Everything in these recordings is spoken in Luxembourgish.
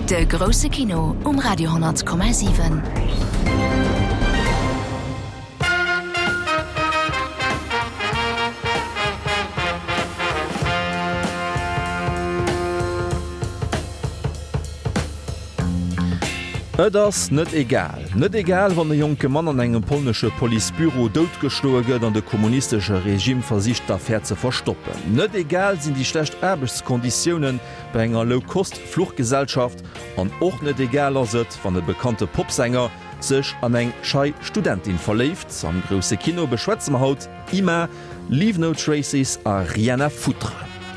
De grosse Kino Radio 10,7. Et ass net egal. Net egal, wann de jonke Mann an engem polnesche Polizbüro doutgeschloe gëtt an de kommunistesche Regime versicht d'Affaire ze verstoppen. Net egal sinn die schlecht Erbeskonditionen bei enger Low-Cost-Fluchtgesellschaft an och net egal aset wann de bekannte Popsänger sech an eng schei Studentin verleft, am grosse Kino beschwätzen haut immer Leave No Traces a rien à foutre.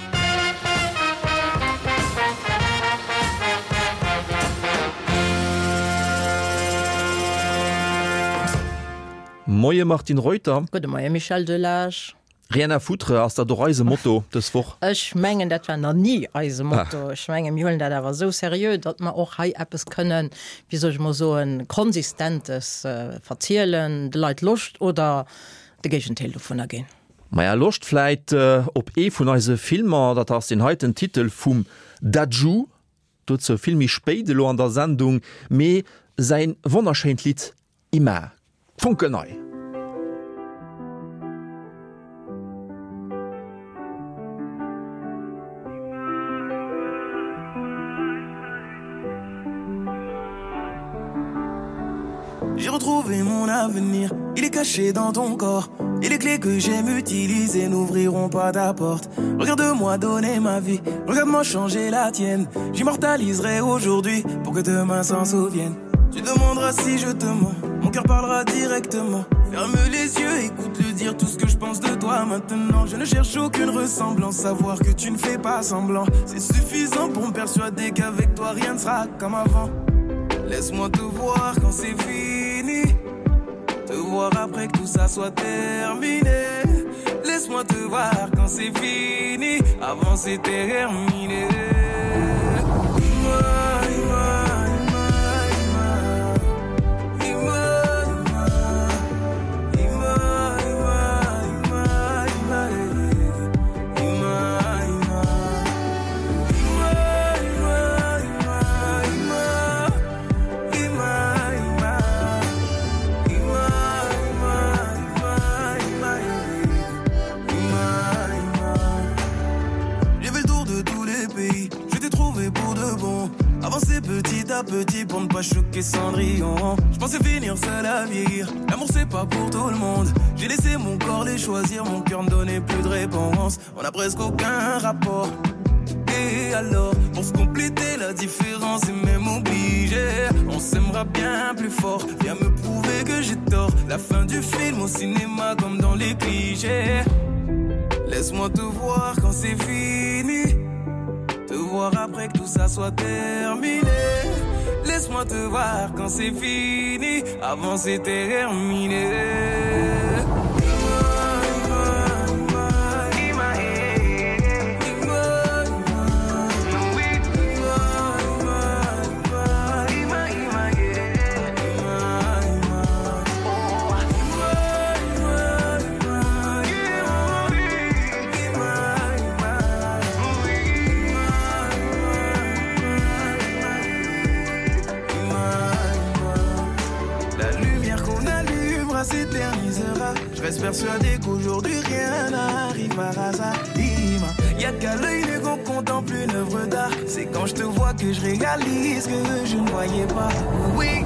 Moje Martin Reuter. Gute Moje Michel Delage. Rien à foutre ass dat do Reisemotto des woch. Ech menggen dat war nie Reisemotto. Schwengem Joelen dat awer so serieux, dat man och hai Appes kënnen, wie soch mo so en konsistentes verzielen, de Leiit Lucht oder de Gegenteel vun ergin. Meier Luchtfleit op vun eise Filmer, dat ass den heiten Titel vum Daju, dot zo filmi Speidelo an der Sendung, méi sein wonnerscheint Lied immer. Funkenei. J'ai retrouvé mon avenir, il est caché dans ton corps. Et les clés que j'aime utiliser n'ouvriront pas ta porte. Regarde-moi donner ma vie, regarde-moi changer la tienne. J'immortaliserai aujourd'hui pour que demain s'en souvienne. Tu demanderas si je te mens, mon cœur parlera directement. Ferme les yeux, écoute-le dire tout ce que je pense de toi maintenant. Je ne cherche aucune ressemblance, savoir que tu ne fais pas semblant. C'est suffisant pour me persuader qu'avec toi rien ne sera comme avant. Laisse-moi te voir quand c'est fini, te voir après que tout ça soit terminé. Laisse-moi te voir quand c'est fini, avant c'était terminé. Petit à petit pour ne pas choquer Cendrillon. Je pensais finir seul à vieillir. L'amour c'est pas pour tout le monde. J'ai laissé mon corps les choisir. Mon cœur ne donnait plus de réponse. On a presque aucun rapport. Et alors, pour se compléter la différence et même obligé, on s'aimera bien plus fort. Viens me prouver que j'ai tort. La fin du film au cinéma comme dans les clichés. Laisse-moi te voir quand c'est fini, te voir après que tout ça soit terminé. Laisse-moi te voir quand c'est fini, avant c'était terminé. S'éternisera. Je reste persuadé qu'aujourd'hui rien n'arrive par hasard. Y'a qu'à l'œil nu qu'on contemple une œuvre d'art. C'est quand je te vois que je réalise que je ne voyais pas. Oui.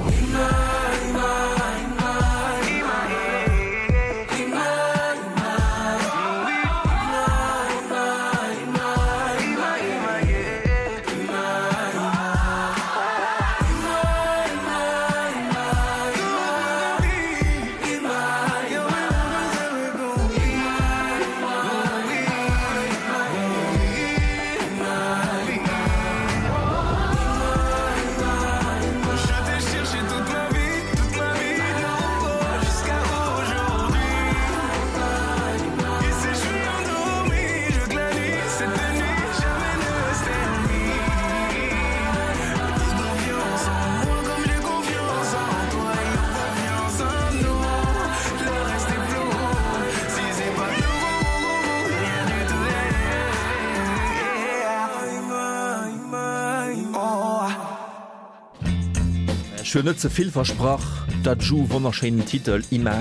schön net zuviel versprach dat Ju wunderscheinen Titel immer.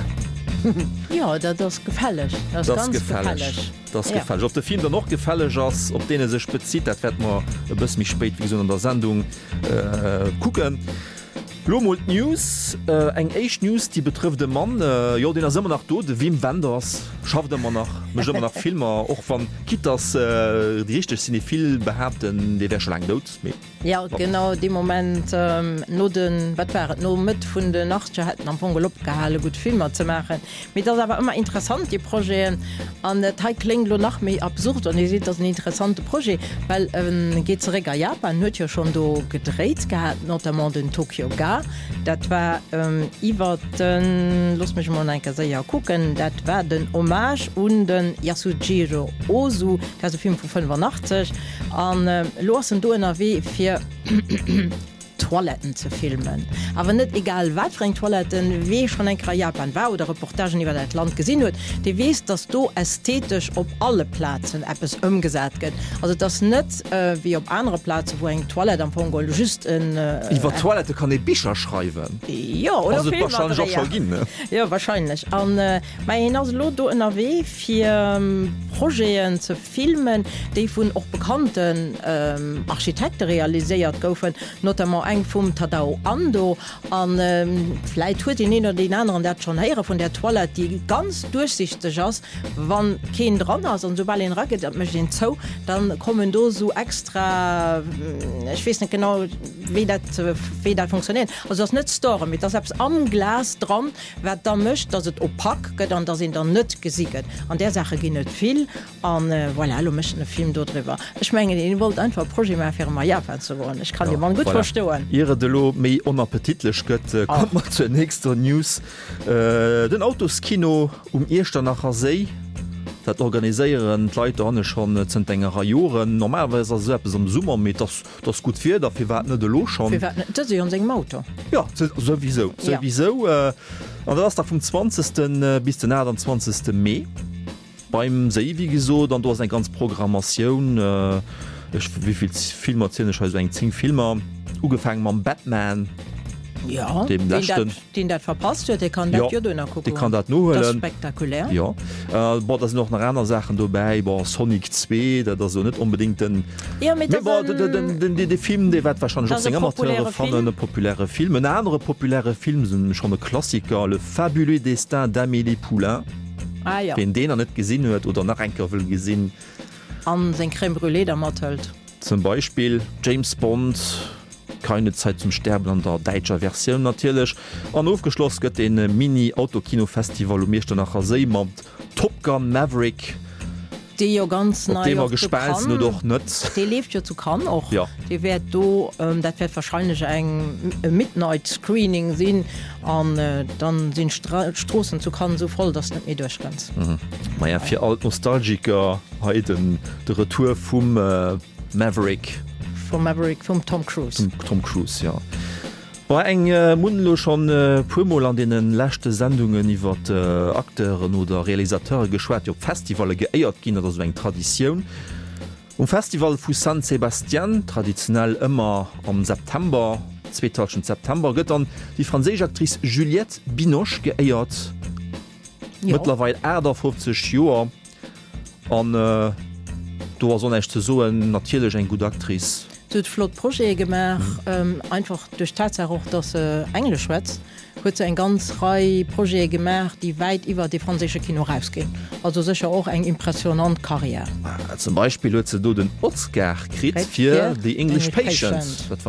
Ja, das gefällig. Das gefällig. Das gefällig. Ob der Film da noch gefällig ist, ob den sich bezieht, das wird man ein bisschen mich spät wie so in der Sendung gucken. Blomut News, eng Eich News, die betrifft den Mann, ja, den immer nach tot, Wim Wenders schafft immer nach Filmer, auch von Kitas, die richtig sind viel behaupten, die wäre schon lange tot. Ja, genau, dem Moment, nur den Wettbewerb, nur mit von den Nachtja hätten am Pongolop gehalten, gut Filme zu machen. Mit das aber immer interessant, die Projekte, und das klingt nur nach mir absurd, und ihr seht, das ist ein interessantes Projekt, weil, geht zurück an Japan, hat ja schon da gedreht gehabt, notamment in Tokio Ga. Dat war iwwer den lass mich mal enke seier gucken, dat war den Hommage und den Yasujiro Ozu, der Film vu 85 an losen do NRW fir Toiletten zu filmen. Aber nicht egal, was für Toiletten, wie schon ein Japan war oder Reportagen über das Land gesehen wird, die weißt, dass du ästhetisch auf alle Plätzen etwas umgesetzt wird. Also das nicht wie auf andere Plätze, wo ein Toilette am Pongol just in... Über Toilette kann ich Bücher schreiben. Ja, oder also wahrscheinlich auch schon gehen, ne? Ja, wahrscheinlich. Und mein Lodo NRW für Projekte zu filmen, die von auch bekannten Architekten realisiert wurden, notamment eng vum Tadao Ando an vielleicht huet den oder den anderen dat schon here von der Toilette, die ganz durchsichtig ist, wann kein dran ist und sobald den Racket den zo, dann kommen do so extra ich weiß nicht genau wie dat funktioniert. Also das net Store mit das selbst am Glas dran, wer da mischt, dass het opak geht, dann da sind dann net gesiegt. An der Sache gi net viel an voilà, lo mischten den Film dort drüber. Ich meine, den wollt einfach Projekt mehr für Japan zu wollen. Ich kann die man gut verstehen. Ihre Delo méi onappetitlech gëtt kommt zur nächster News. Den Autoskino Eter nachher See, dat organiiséieren Leute an schon ennger Joren normalweise se am Summer mit das gut fir, dafür wat net de lo schon. segem Auto. Ja sowieso. An das da vom 20. bis den 20. Mai beim See wie geso, dann du hast ein ganz Programmation wieviel Film eng 10 Filmer. Ugefangen man Batman ja, den dat verpasst wird, kann ja, gucken. Kann dat no spektakulär ja. Das noch nach einer Sachen dabei Sonic 2 dat so net unbedingt den ja, de Film de wat wahrscheinlich populäre Film en andere populäre Film sind schon de Klassiker le fabuleux destin d'Amélie Poulain ja. Den net gesinn huet oder nach enker will gesinn an se Crème brûlée der mattelt zum Beispiel James Bond keine Zeit zum Sterben an der deutscher Version natürlich an aufgeschloss gött den Mini-Autokinofestival um nach Seemann Top Gun Maverick die ja ganz gespeist nur doch net die lebt ja zu kann auch ja. Die wird do dat wird wahrscheinlich eng Midnight Screening sinn an dann sind Straßen zu kann so voll dass net mir durchganz ja, für alt Nostalgiker den de Retour vom Maverick vom Tom Cruise. Tom Cruise, ja. War eng Mundlo schon pumol an denen lächte Sendungen iwwer Akteuren oder Realisateure geschwert op Festivale geéiert gin oder eng Tradition. Festival vu San Sebastian traditionell immer am September 2000 September gëtt an die franzésische Aktrice Juliette Binoche geéiert. Ja. Mittlerweile Äder 50 Joer an du war so echt so natürlich eng gut Aktrice. Flotprojekt gemacht einfach durch Tatsache auch dass Englisch schwätzt huet ein ganz Reihe Projekt gemacht die weit über die französische Kino rausgehen also sicher auch eng impressionant Karriere zum Beispiel du den Oscar krieg für die English Patient das war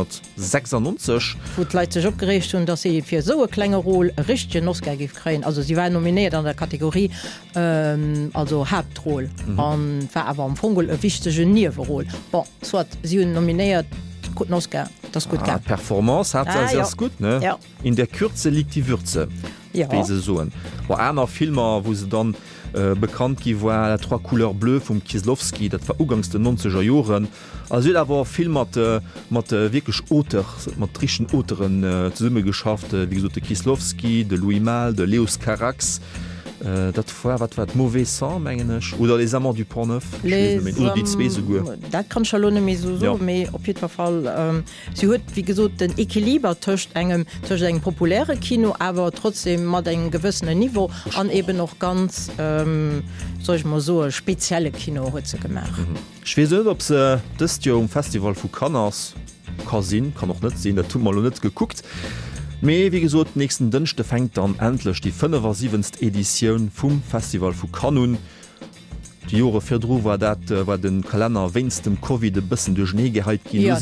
1996 sich abgeregt und dass sie für so kleine Rolle richtigen Oscar kriegen also sie waren nominiert an der Kategorie also Hauptrolle und war aber am Fungel wichtige Nebenrolle so hat sie nominiert Oscar das gut Performance hat ja. Gut ne? Ja. In der Kürze liegt die Würze ja. War einer Filmer wo sie dann bekannt gi war la trois couleurs bleu vom Kieslowski dat war ugangs den 90er Joren also da war Film mat wirklich Oter matrischen Oteren Summe geschafft wie so de Kieslowski de Louis Mal de Leos Carax dat war wat mauvais sang mengenech oder les amants du Pont Neuf dat kann schon méi op jeden Fall sie huet wie gesot den Equiliber töcht eng populäre Kino aber trotzdem mat eng gewëssenne Niveau an eben noch ganz soch mal so spezielle Kino huet ze gemacht. Schwe ob se dëst jo Festival vu Cannes Kasin kann noch net sinn, der tu mal net geguckt. Mei wie gesot nächsten Dënchte fängt dann endlech die 57. Edition vum Festival vu Cannes. Die Jore firdro war dat war den Kalender wennst dem COVID bisssen durch Schnee gehalt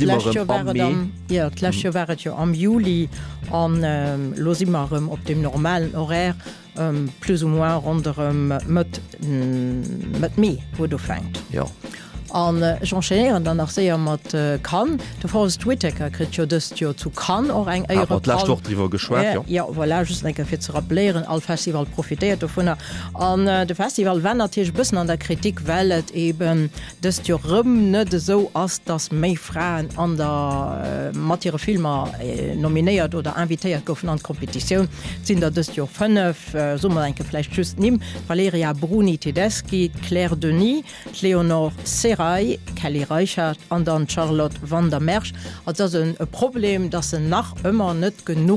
waret jo am Juli an losimmerem op dem normalen Horaire plus ou moins rondem mat Mei wo du fängt. Ja. An Jean-Chenieren dann nach séier mat kann de Forest Whittaker krit jo dëst jo zu kann och eng eieriwwer geschwert enke fir ze rappelieren all Festival profitéiert vun an de Festival wennnnertich bëssen an der Kritik wellet eben dëst jo rëm net so ass dats méi Fraen an der Mattiere Filmer nominéiert oder invitéiert goufen an Kompetitiun sinn dat dëst jo 5 Summer enke flläich just nimm Valeria Bruni Tedeschi, Claire Denis, Leonor Serra Kelly Reichert an dann Charlotte van der Mersch dat een Problem dat se nach ëmmer net genug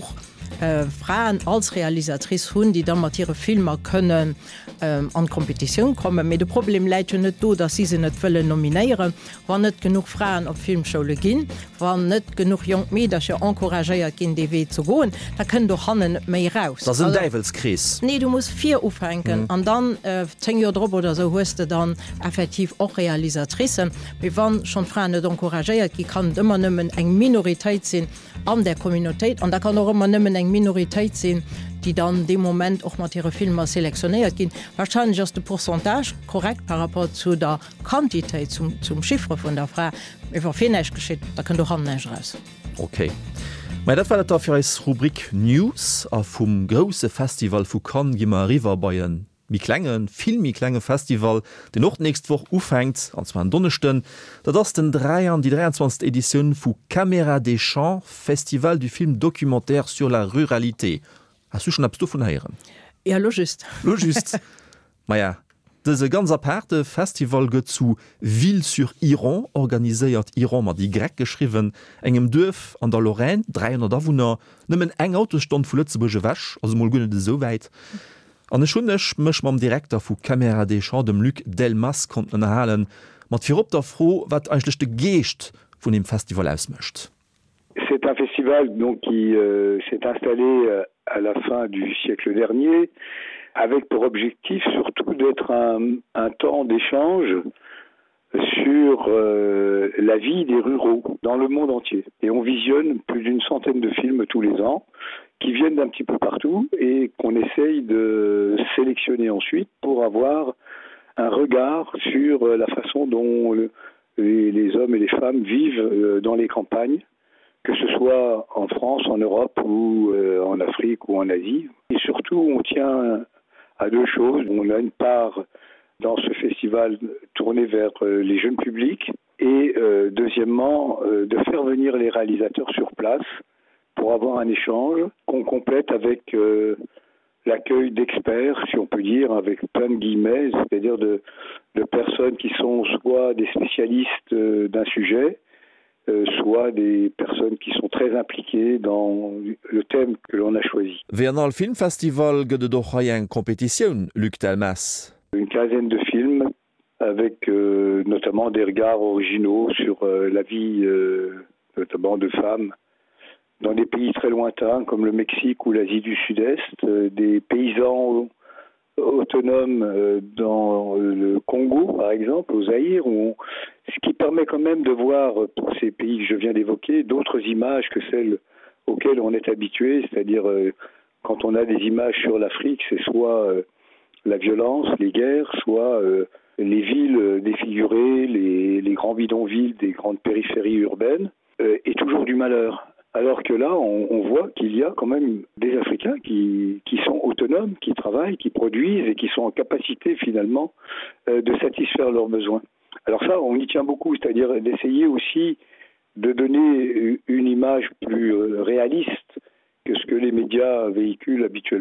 Frauen als Realisatrice hunn, die dann mat ihre Filmer können an Kompetition kommen. Me de Problem leit net do, dat sie se net wëlle nominéieren, wann net genug Frauen op Filmschoule ginn, wann net genug Jong Mädchen encouragéiert gin DW zu goen, da können du hannen méi raus. Das ein Deivelskries. Nee, du musst 4 aufhängen an dann 10 Jahre drüber oder so hoste dann effektiv auch Realisatrice. Wie wann schon Frauen net encouragéiert, die kann immer nëmmen eng Minorität sinn an der Communityit an da kann auch immer nëmmen eng Minorität sinn, die dann dem Moment auch mal ihre Filme selektioniert gehen. Wahrscheinlich ist der Pourcentage korrekt par rapport zu der Quantität zum Chiffre von der Frau. Finisch geschieht, da kann du haben nicht raus. Okay. Das war dafür als Rubrik News vom große Festival vu Cannes gimmer River Bayern. Mi klengen filmmi klenge Festival den noch nächst woch ufängt an zwar an Donnechten, dat ass den 23. Edition vu Caméra des Champs Festival du Film documentaire sur la Ruralité. Hast du schon abst du vun heieren? Ja logist. Logist. Maja, dese ganz aparte Festival gëtt zu Ville sur Iran organiséiert Iran mat die Grek geschriven engem Dörf an der Lorraine 300 Awunner nëmmen eng Autostand vu Lützeburge wäsch also mal gonne de so weit. An e schonnech mech mam Direktor vu Caméra des Champs dem Luc Delmas konnten erhalen, mat fir op der froh, wat eigenlechte Geest vun dem Festival ausmëcht. C'est un festival donc qui s'est installé à la fin du siècle dernier, avec pour objectif surtout d'être un temps d'échange sur la vie des ruraux dans le monde entier. Et on visionne plus d'une centaine de films tous les ans qui viennent d'un petit peu partout et qu'on essaye de sélectionner ensuite pour avoir un regard sur la façon dont les hommes et les femmes vivent dans les campagnes, que ce soit en France, en Europe ou en Afrique ou en Asie. Et surtout, on tient à 2 choses. On a une part dans ce festival tournée vers les jeunes publics et deuxièmement, de faire venir les réalisateurs sur place pour avoir un échange qu'on complète avec l'accueil d'experts, si on peut dire, avec plein de guillemets, c'est-à-dire de personnes qui sont soit des spécialistes d'un sujet, soit des personnes qui sont très impliquées dans le thème que l'on a choisi. Während le Filmfestival gëtt doch eng Kompetition, Luc Delmas. Une quinzaine de films avec notamment des regards originaux sur la vie notamment de femmes dans des pays très lointains comme le Mexique ou l'Asie du Sud-Est, des paysans autonomes dans le Congo, par exemple, au Zaïre, ce qui permet quand même de voir, pour ces pays que je viens d'évoquer, d'autres images que celles auxquelles on est habitué, c'est-à-dire quand on a des images sur l'Afrique, c'est soit la violence, les guerres, soit les villes défigurées, les grands bidonvilles des grandes périphéries urbaines, et toujours du malheur. Alors que là, on voit qu'il y a quand même des Africains qui sont autonomes, qui travaillent, qui produisent et qui sont en capacité finalement de satisfaire leurs besoins. Alors ça, on y tient beaucoup, c'est-à-dire d'essayer aussi de donner une image plus réaliste que ce que les médias véhiculent habituellement.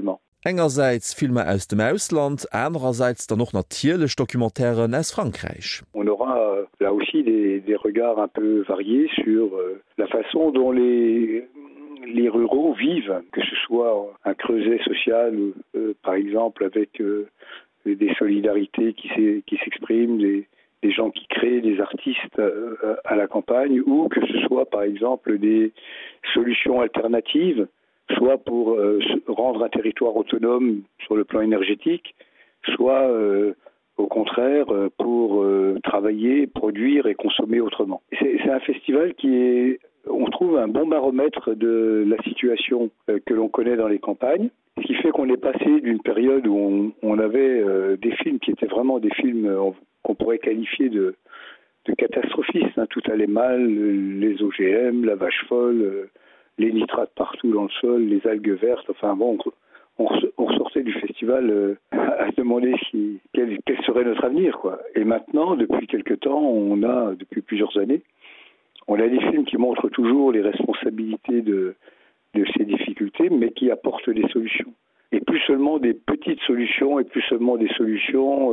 Engerseits Filme aus dem Ausland, andererseits dann noch natierlech Dokumentären aus Frankreich. On aura là aussi des regards un peu variés sur la façon dont les ruraux vivent, que ce soit un creuset social, par exemple avec des solidarités qui s'expriment, des gens qui créent, des artistes à la campagne, ou que ce soit par exemple des solutions alternatives, soit pour rendre un territoire autonome sur le plan énergétique, soit au contraire pour travailler, produire et consommer autrement. C'est un festival qui est, on trouve, un bon baromètre de la situation que l'on connaît dans les campagnes, ce qui fait qu'on est passé d'une période où on avait des films qui étaient vraiment des films qu'on pourrait qualifier de catastrophistes. Tout allait mal, les OGM, la vache folle, les nitrates partout dans le sol, les algues vertes, enfin bon, on ressortait du festival à se demander quel serait notre avenir, quoi. Et maintenant, depuis quelque temps, depuis plusieurs années, on a des films qui montrent toujours les responsabilités de ces difficultés, mais qui apportent des solutions. Et plus seulement des petites solutions, et plus seulement des solutions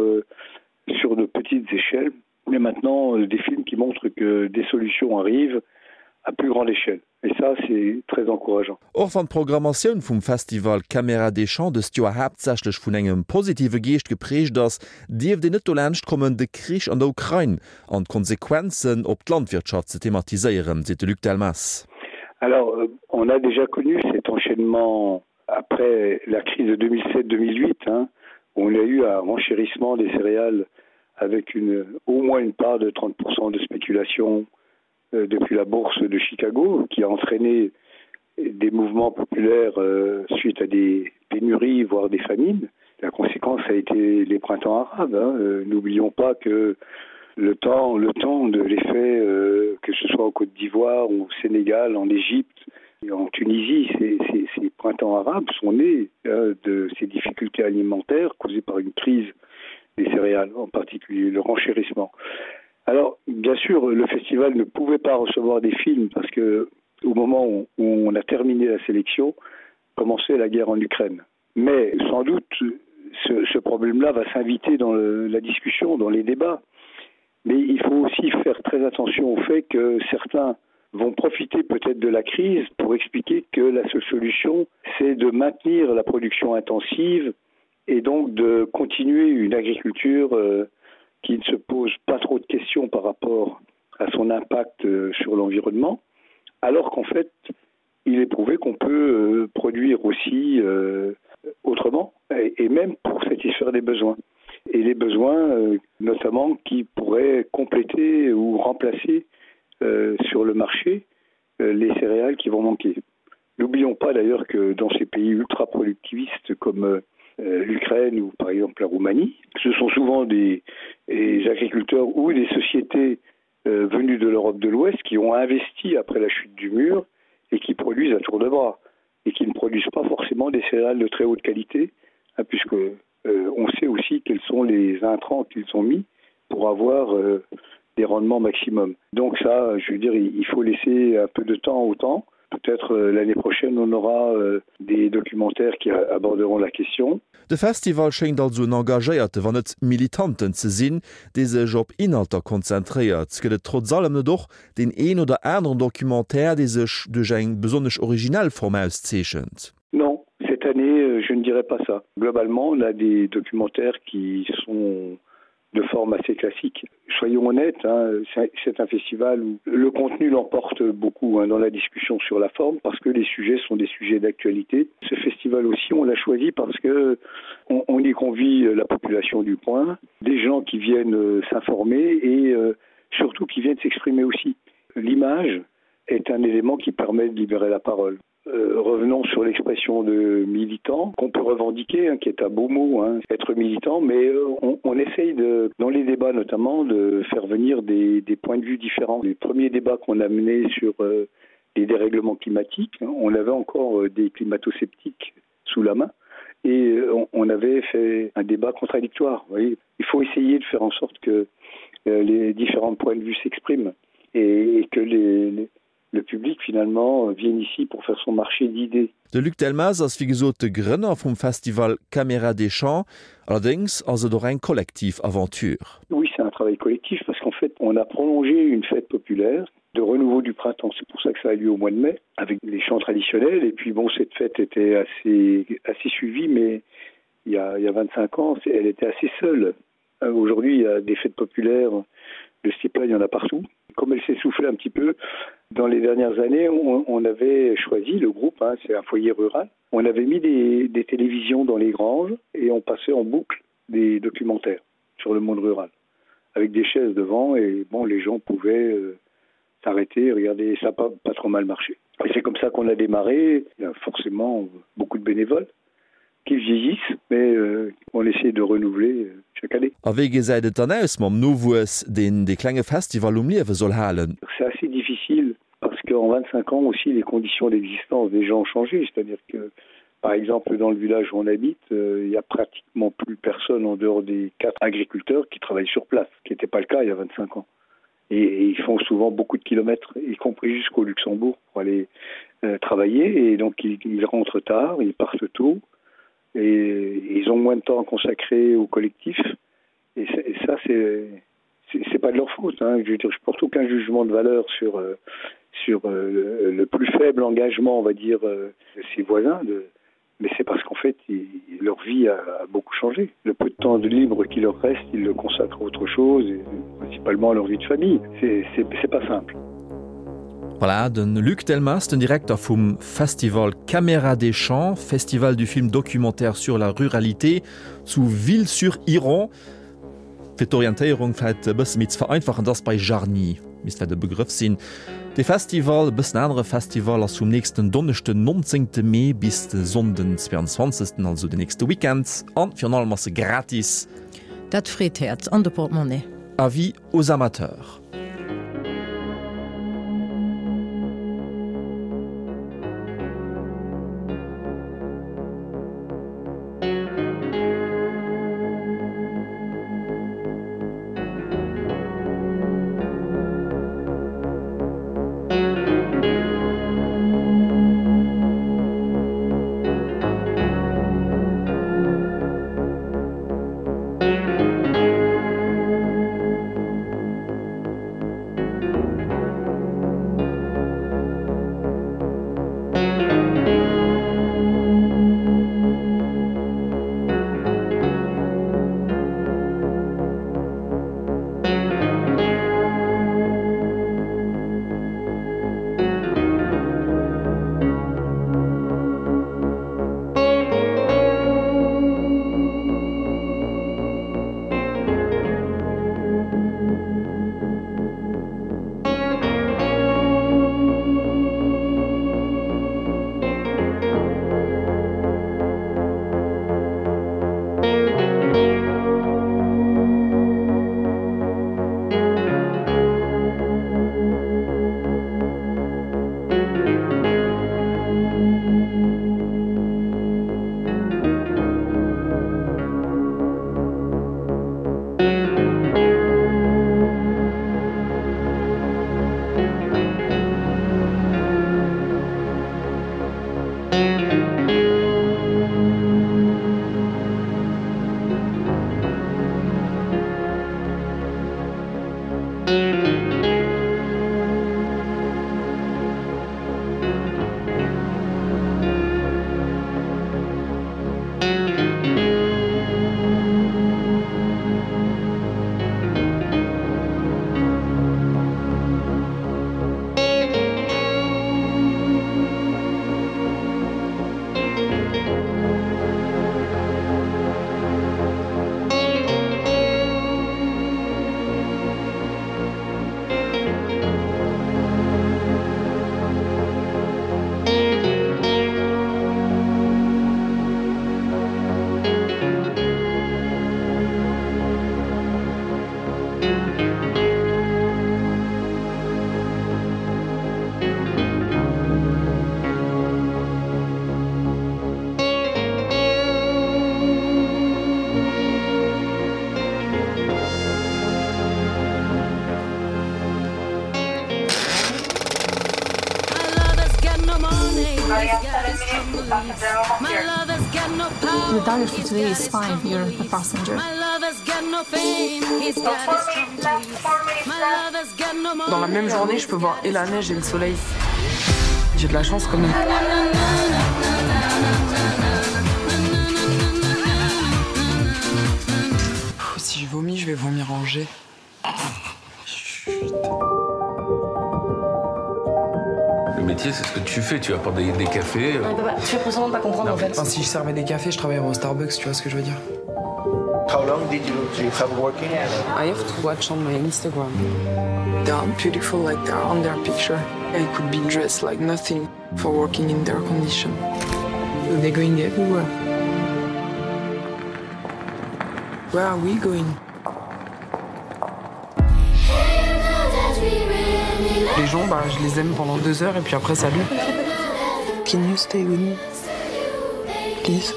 sur de petites échelles, mais maintenant des films qui montrent que des solutions arrivent à plus grande échelle. Et ça, c'est très encourageant. Auch van Programmatioun vum Festival Camera des Champs de Stuart hauptsächlich vun engem positive Geest geprecht, dass Dief de net lcht kommen de Krieg an der Ukraine an Konsequenzen op d' Landwirtschaft ze thematiseieren, dit Luc Delmas. Alors, on a déjà connu cet enchaînement après la crise de 2007-2008, où on a eu un renchérissement des céréales avec au moins une part de 30% de spéculation depuis la bourse de Chicago, qui a entraîné des mouvements populaires suite à des pénuries, voire des famines. La conséquence a été les printemps arabes. N'oublions pas que le temps de l'effet, que ce soit en Côte d'Ivoire, ou au Sénégal, en Égypte, en Tunisie, ces printemps arabes sont nés de ces difficultés alimentaires causées par une crise des céréales, en particulier le renchérissement. Alors, bien sûr, le festival ne pouvait pas recevoir des films parce que, au moment où on a terminé la sélection, commençait la guerre en Ukraine. Mais sans doute, ce problème-là va s'inviter dans la discussion, dans les débats. Mais il faut aussi faire très attention au fait que certains vont profiter peut-être de la crise pour expliquer que la seule solution, c'est de maintenir la production intensive et donc de continuer une agriculture qui ne se pose pas trop de questions par rapport à son impact sur l'environnement, alors qu'en fait, il est prouvé qu'on peut produire aussi autrement, et même pour satisfaire des besoins. Et les besoins, notamment, qui pourraient compléter ou remplacer sur le marché les céréales qui vont manquer. N'oublions pas d'ailleurs que dans ces pays ultra-productivistes comme l'Ukraine ou par exemple la Roumanie, ce sont souvent des agriculteurs ou des sociétés venues de l'Europe de l'Ouest qui ont investi après la chute du mur et qui produisent à tour de bras et qui ne produisent pas forcément des céréales de très haute qualité, puisque on sait aussi quels sont les intrants qu'ils ont mis pour avoir des rendements maximum. Donc ça, je veux dire, il faut laisser un peu de temps au temps. Peut-être l'année prochaine, on aura des documentaires qui aborderont la question. De Festival schenkt also engagéiert wann net Militanten ze sinn, dé sech op Inhalter konzentriiert. Gët trotz allem doch den een oder anderen Dokumentär, dé sech duch eng besonnech originell Form auszeechent. Non, cette année, je ne dirais pas ça. Globalement, on a des documentaires qui sont de forme assez classique. Soyons honnêtes, c'est un festival où le contenu l'emporte beaucoup dans la discussion sur la forme, parce que les sujets sont des sujets d'actualité. Ce festival aussi, on l'a choisi parce que on y convie la population du coin, des gens qui viennent s'informer et surtout qui viennent s'exprimer aussi. L'image est un élément qui permet de libérer la parole. Revenons sur l'expression de militant qu'on peut revendiquer, qui est un beau mot, être militant, mais on essaye dans les débats notamment de faire venir des points de vue différents. Les premiers débats qu'on a menés sur les dérèglements climatiques, on avait encore des climato-sceptiques sous la main et on avait fait un débat contradictoire. Vous voyez, il faut essayer de faire en sorte que les différents points de vue s'expriment et que le public finalement vient ici pour faire son marché d'idées. De Luc Delmas ass wie gesot de Grënner vum Festival Caméra des Champs, allerdings also do ein Kollektivaventure. Oui, c'est un travail collectif parce qu'en fait, on a prolongé une fête populaire de renouveau du printemps. C'est pour ça que ça a lieu au mois de mai avec les chants traditionnels. Et puis bon, cette fête était assez suivie, mais il y a 25 ans, elle était assez seule. Aujourd'hui, il y a des fêtes populaires de ce type-là, il y en a partout. Comme elle s'est soufflée un petit peu, dans les dernières années, on avait choisi le groupe, c'est un foyer rural. On avait mis des télévisions dans les granges et on passait en boucle des documentaires sur le monde rural, avec des chaises devant et bon, les gens pouvaient s'arrêter, regarder, ça n'a pas trop mal marché. Et c'est comme ça qu'on a démarré. Il y a forcément beaucoup de bénévoles qui vieillissent, mais on essaie de renouveler chaque année. Wie seidet dann aus mam Nowues den de klenge Festival Liewe soll halen? C'est assez difficile parce qu'en 25 ans aussi les conditions d'existence des gens ont changé, c'est-à-dire que par exemple dans le village où on habite, il n'y a pratiquement plus personne en dehors des 4 agriculteurs qui travaillent sur place, ce qui n'était pas le cas il y a 25 ans. Et ils font souvent beaucoup de kilomètres, y compris jusqu'au Luxembourg pour aller travailler, et donc ils rentrent tard, ils partent tôt. Et ils ont moins de temps à consacrer au collectif et ça c'est pas de leur faute, hein. Je porte aucun jugement de valeur sur le plus faible engagement, on va dire, de ses voisins, mais c'est parce qu'en fait leur vie a beaucoup changé. Le peu de temps de libre qui leur reste, ils le consacrent à autre chose, et principalement à leur vie de famille. C'est pas simple. Voilà, den Luc Delmas, den Direktor vum Festival Caméra des Champs, Festival du Film documentaire sur la Ruralité zu Ville-sur-Iran. Für d'Orientierung vielleicht bëssen mit vereinfachen das bei Jarny, mis de Begriff sinn. De Festival bëssen andere Festival ass zum nächsten Donnerchten 19. Mai bis de Sonden 22. also de nächste Weekend an fir allmasse gratis. Dat Fréherz an de Portemonnaie. Avis aux amateurs. The diary for today is fine. You're a passenger. Dans la même journée, je peux voir et la neige et le soleil. J'ai de la chance quand même. Si je vomis, je vais vomir en jet. Le métier, c'est ce que tu fais. Tu apportes des cafés. Tu fais précisément pas comprendre en fait. Enfin, si je servais des cafés, je travaillerais au Starbucks, tu vois ce que je veux dire. How long did you have working? I have to watch on my Instagram. They are beautiful like they are on their picture. I could be dressed like nothing for working in their condition. They're going everywhere. Where are we going? Les gens, je les aime pendant 2 heures et puis après, salut. Can you stay with me? Please?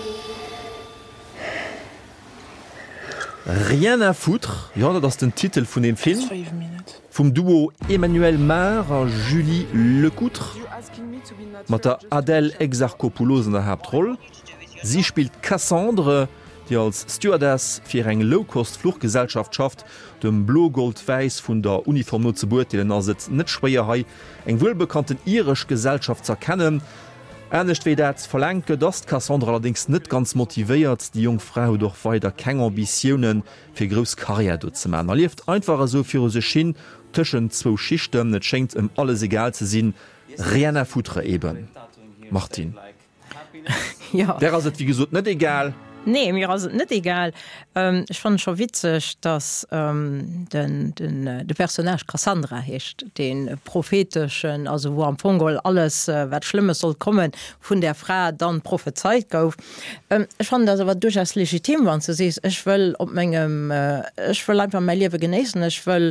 Rien à foutre, ja, das den Titel vun dem Film vum Duo Emmanuel Mar a Julie Lecoutre mat der Adèle Exarchopoulos in der Hauptroll. Sie spielt Cassandre, die als Stewardess fir eng Low-Cost-Fluchtgesellschaft schafft, dem Blo-Gold-Weiß vun der Uniform Nutzeburg, die den ersetzt net Schweierhei, eng wohlbekannten irisch Gesellschaft zu erkennen. Ernstcht wie dat verlenke, dass Cassandra allerdings net ganz motiviiert, die jung Frau doch weiter keng Ambitionen fir grös Karriere zu machen. Er lieft einfach so für se Schien tschen 2 Schichten, net schenkt alles egal zu sinn, rien à foutre eben. Martin. Ja. Der wie gesot net egal. Nee, mir as net egal. Ich fand schon witzig, dass de Personage Cassandra hecht, den prophetischen, also wo am Fongol alles wat Schlimmes soll kommen, vun der Frau dann prophezeit gouf. Ich fand das aber durchaus legitim, wann du siehst, ich will einfach mein Leben genießen, ich will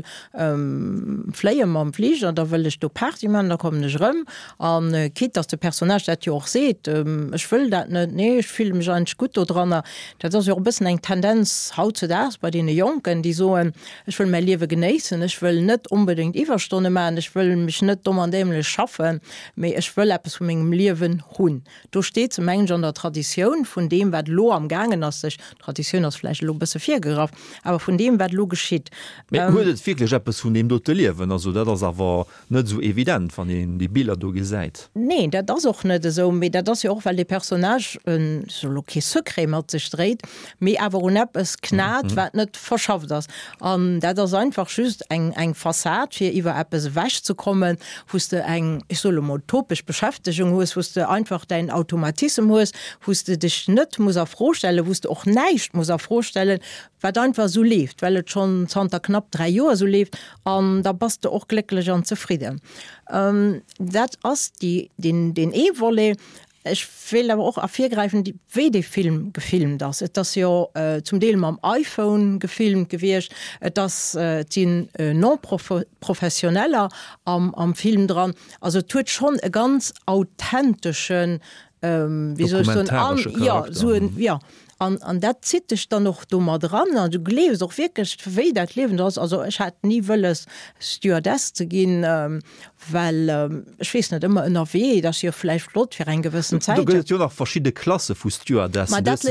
fleien am Flieger, da will ich do Party machen, da komme ich rum, an Kind, dass der Personage dat auch seht, ich will dat net, nee, ich fühle mich eigentlich gut dran. Dat ist ja ein bisschen eng Tendenz haut zu das bei den Jungen, die so ich will mein Leben genießen, ich will nicht unbedingt Überstunde machen, ich will mich nicht dumm an dem schaffen, aber ich will etwas von meinem Leben hun. Du steht zum Menschen an der Tradition von dem, was lo am Gangen ist. Tradition ist vielleicht ein bisschen viel gerafft, aber von dem, was lo geschieht. Wirklich etwas von dem dort leben, also das ist aber nicht so evident, von den die Bilder du gesagt. Nee, das ist auch nicht so, aber das ist ja auch, weil die Personage so okay Secret mit sich dreht, mir aber unab es knat wat net verschafft das dat das einfach schüst eng Fassad fir iwwer Appes wäch zu kommen, wusste eng ich soll utopisch Beschäftigung hues, wusste einfach dein Automatismus hues, wusste dich net muss er vorstellen, wusste auch neicht muss er vorstellen, wat einfach so lebt, weil het schon knapp 3 Jahre so lebt, da passt du auch glücklich an zufrieden. Dat ass den E-Wolle. Ich will aber auch aufgreifen, wie der Film gefilmt ist. Das ja zum Teil am iPhone gefilmt gewesen, das sind non-professioneller am Film dran. Also tut schon einen ganz authentischen, wie soll ich sagen, ja, so ein, ja. An dat zit ich dann noch dummer dran an du glest auch wirklich wie dat leben das, also ich hat nie willes Stewardess zu gehen, weil ich weiß nicht immer in der weh, dass ihr vielleicht flott für einen gewissen Zeit du ja noch verschiedene Klasse für Stewardess,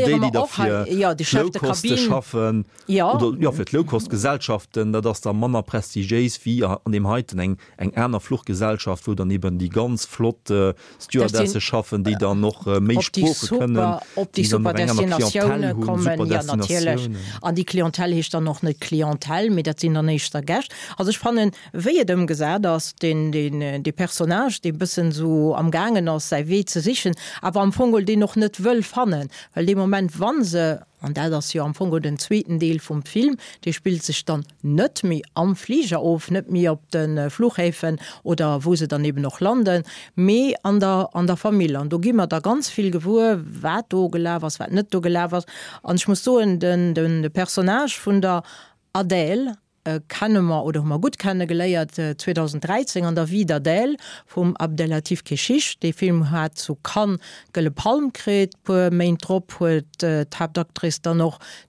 die Chefkosten schaffen oder für Low-Cost-Gesellschaften, dass der Mann prestigiös wie an dem heute eng einer Fluchtgesellschaft, wo daneben die ganz flotte Stewardesse schaffen, die dann noch Milchspruche können, die super kommen ja, natürlich an die Klientel hecht dann noch eine Klientel mit der sind der nächster Gast. Also ich fand wie dem gesagt, dass die Personage die bisschen so am Gangen aus sei weh zu sichern, aber am Fungel die noch nicht will fannen, weil dem Moment wann sie und das ja am Fungel den zweiten Teil vom Film, die spielt sich dann nicht mehr am Flieger auf, nicht mehr auf den Flughäfen oder wo sie dann eben noch landen, mehr an der Familie. Und da gibt man da ganz viel Gewur, was da gelaufen ist, was nicht da gelaufen ist. Und ich muss so den Personage von der Adèle kennen wir oder mal gut kennengelernt 2013 an der Vida Adèle vom Abdelatif Keshish. Der Film hat zu Cannes Gelle Palm gekriegt, Main Trop hat die Hauptaktrice dann noch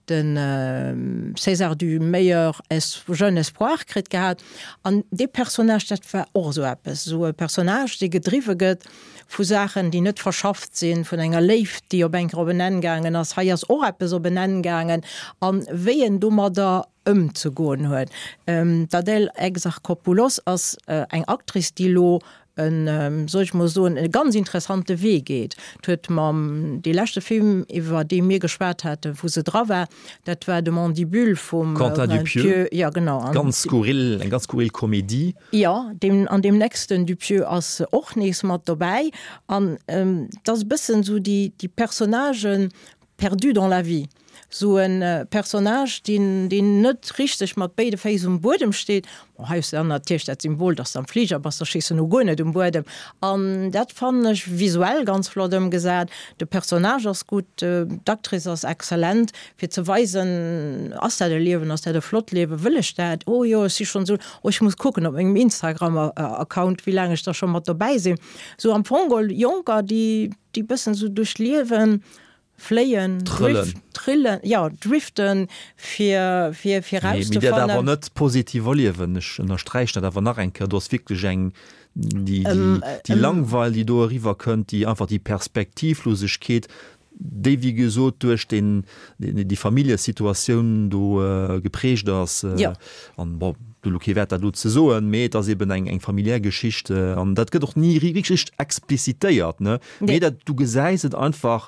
den César du meilleur jeune espoir krit gehabt an de Personage dat war auch so etwas, so ein Personage die gedrive gëtt vu Sachen die net verschafft sinn vun enger Leif die op enker benennengangen ass haiers or so benennengangen an ween dummer da zu goen huet. Dadel Exarchopoulos als eng Aktrice die lo soch muss so en ganz interessante Weg geht. Huet man die letzte Film iwwer de mir gesperrt hatte, wo se dra war, dat war de Mandibule vum Dupieux. Ja genau eng ganz skurril Komédie. Ja, an dem nächsten Dupieux ass och nees mat dabei an das bisssen so die Personagen perdu dans la vie. So ein Personage, den net richtig mat beide Face Bodem steht, Tisch dat Symbol, dass am Flieger was der schießen no go net Bodem. An dat fandch visuell ganz flottem gesagt. De Personage ist gut, d'Aktrice ist exzellent, fir zu weisen ass der lewen, ass der Flot lewe wille staat. Oh ja, sie schon so, ich muss gucken op engem Instagram-Account, wie lange ich da schon mat dabei se. So am Fongol Junker, die bisssen so durchliewen, Fleien, Trillen, ja, driften fir rauszufahren. Net positiv liewen derstreich net nach enke dos wirklich eng die Langweil, die do river könnt, die einfach die Perspektivlosigkeit de wie gesot durch die Familiesituation do geprecht das an du ze so met as eben eng familiärgeschichte an dat gët doch nie richtig explizitéiert ne dat du geseiset einfach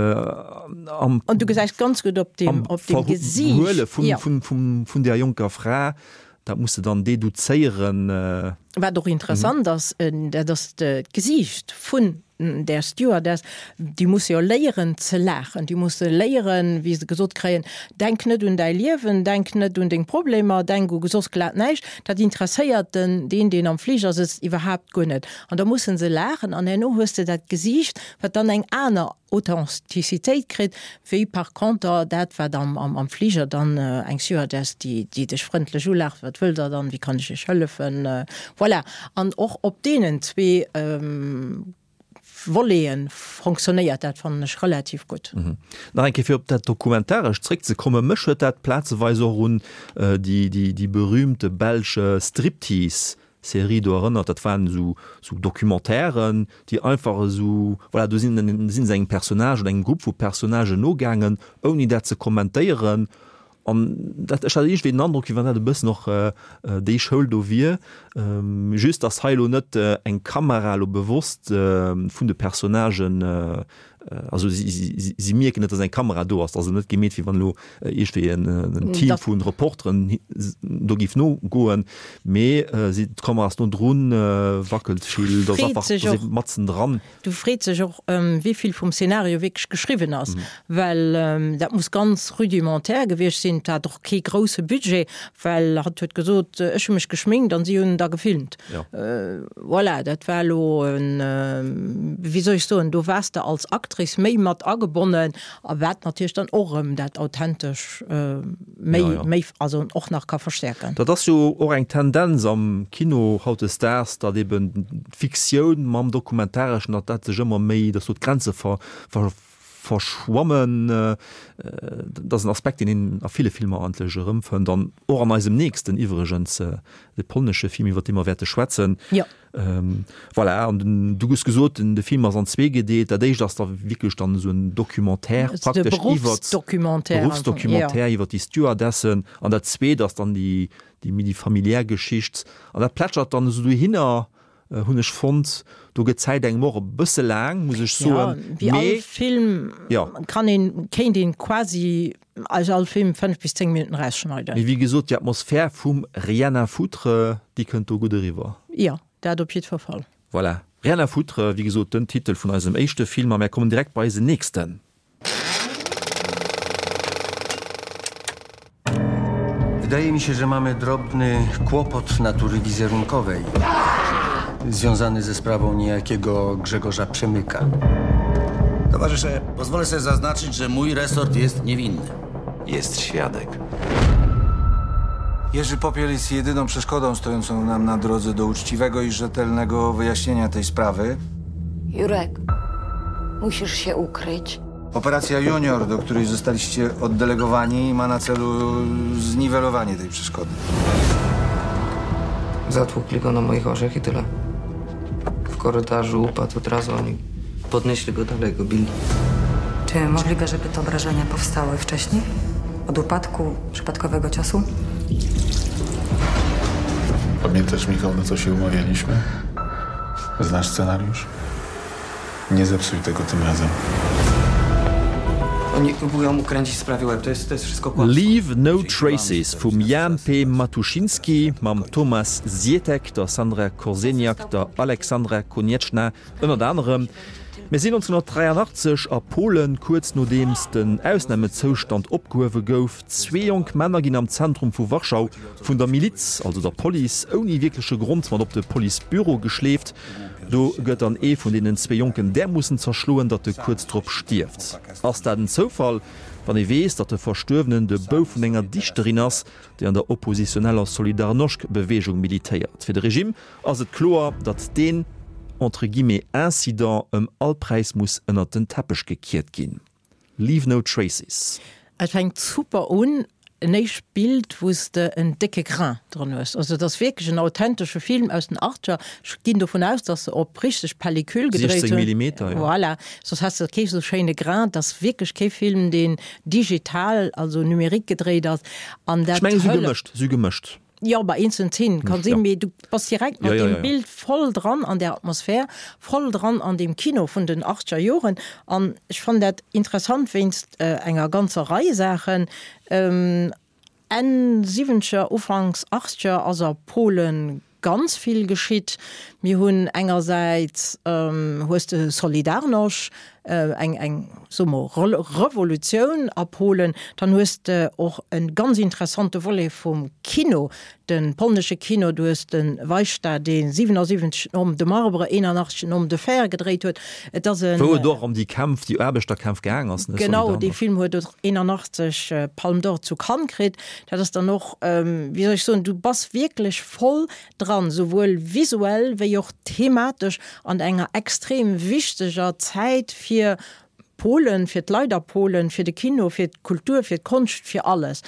und du geseist ganz gut op dem Gesicht vun der junker Frau da musste dann deduzeieren war doch interessant dass das Gesicht vun der Stewardess, die muss ja lehren zu lachen, die muss lehren, wie sie gesund kreen, denk nicht an dein Leben, denk nicht an den Probleme, denk du gesund glatt nicht, das interessiert den am Flieger sitzt, überhaupt gar nicht. Und da müssen sie lachen, und dann hast du das Gesicht, was dann eine andere Authentizität kriegt, wie par contre, das was am Flieger dann ein Stewardess, die dich freundlich lacht, was will da dann, wie kann ich dich helfen, voilà. Und auch ob denen zwei Wolleen funktioniert dat fandch relativ gut. Na enke fir op dat dokumentarisch trägt ze komme mëchet dat Plazeweise run die berühmte Belsche Striptease Serie do erinnert, dat waren so Dokumentären, die einfach so voilà, du sinn seg Personage eng Gruppe wo Personage nogangen oni dat ze kommentieren. Dat ich wie den Andruck wann de bës noch déi Schuld do wie just as Heilo net eng Kamera lo bewusst vun de Personagen also sie mir net as eng Kamera do hast also net gemet wie wann lo ich wie en Team vun Reporteren do gif no goen me si Kameras no droen wackelt viel Matzen dran. Du friet sech auch wieviel vum Szenario weg geschrieben hast weil dat muss ganz rudimentär gewircht sinn da doch ke grosse Budget weil hat huet gesot mech geschminkt an sie hun da gefilmt voilà dat war lo wie soll ich so du warst da als Aktrice méi mat abonnen a wat natürlich dann orm dat authentisch méi also och nach kann verstärken. Dat das so or eng Tendenz am Kino haut Stars dat eben Fiktionun mam dokumentarischen dat sech immer méi dat so Grenze verschwommen das ein Aspekt in viele Filme anlege rümpfen dann or an im nächsten Igens de polnische Film wird immer werte schwätzen voilà, und du hast gesot in de Film an zwee gedeet dat dass da wirklich dann so ein Dokumentär Berufsdokumentär iwwer die Stewardessen an der zwee dass dann die familiärgeschicht an der plätschert dann so du hinner hunnech fand du gezeit eng mor bësse lang muss ich so Film kann den quasi als all Film 5 bis 10 Minuten rausschneiden wie gesot die Atmosphär vum Rihanna Futre die könnt gut river dat op verfall voilà. Rihanna Futre wie gesot den Titel vun aus dem echte Film aber kommen direkt bei se nächsten. Wydaje mi się, że mamy drobny kłopot natury wizerunkowej związany ze sprawą niejakiego Grzegorza Przemyka. Towarzysze, pozwolę sobie zaznaczyć, że mój resort jest niewinny. Jest świadek. Jerzy Popiel jest jedyną przeszkodą stojącą nam na drodze do uczciwego i rzetelnego wyjaśnienia tej sprawy. Jurek, musisz się ukryć Operacja Junior, do której zostaliście oddelegowani, ma na celu zniwelowanie tej przeszkody. Zatłukli go na moich orzech i tyle. W korytarzu upadł od razu, oni podnieśli go dalej, go bili. Czy możliwe, żeby te obrażenia powstały wcześniej? Od upadku, przypadkowego ciosu? Pamiętasz, Michał, na co się umawialiśmy? Znasz scenariusz? Nie zepsuj tego tym razem. Oni próbują mu kręcić sprawie łeb, to jest wszystko kłamstwo. Leave No Traces vum Jan P. Matuszynski, mam Thomas Zietek, der Sandra Korseniak, der Alexandra Konieczna, unter anderem. Wir sind 1983 a Polen kurz no dems den Ausnahmezustand opgehowe gouf, 2 jung Männer ginn am Zentrum vu Warschau vun der Miliz, also der Police, oni wirklichsche Grund man op de Polizeibüro geschleft. Do gëtt an vun denen 2 Jonken der mussssen zerschloen, dat de kurz trop stift. Ass dat den Zofall, wann e wees, dat de Verstöwenen de Bofen enger Dichterin ass, déi an der oppositioneller Solidarnoschk-Bewegung militéiert. Fir de Regime ass et klar, dat den entre guillemets incident Allpreis muss ënner den Teppich gekiert gin. Leave No Traces. Es fängt super un neich Bild wusste en dicke Grain drin ist. Also das wirklich ein authentischer Film aus den 80er. Ich ging davon aus, dass er op richtig Pellikül gedreht 16 mm, ja. Voilà. So hast du so schöne Grain, das wirklich kein Film, den digital, also numerik gedreht hat. An der gemischt. Ja, bei 1:10 kann sehen, ja. Du passt direkt mit dem Bild voll dran an der Atmosphäre, voll dran an dem Kino von den 80er Jahren. Und ich fand das interessant, wenn es einer ganzen Reihe Sachen en 7er, Anfangs 80er, also Polen ganz viel geschieht. Wir haben einerseits Solidarność, eng Revolution abholen, dann hast auch ein ganz interessante Wolle vom Kino, den polnische Kino, du hast den Weichstadt, den 77 de Marbre 81 de Fer gedreht huet. Doch die Kampf, die Erbesterkampf gegangen ist. Genau, die Film huet 81 Palm d'Or zu Cannes gekriegt. Das ist dann noch, wie soll ich sagen, du bist wirklich voll dran, sowohl visuell wie auch thematisch an enger extrem wichtiger Zeit für Polen, für die Leute Polen, für die Kino, für die Kultur, für die Kunst, für alles.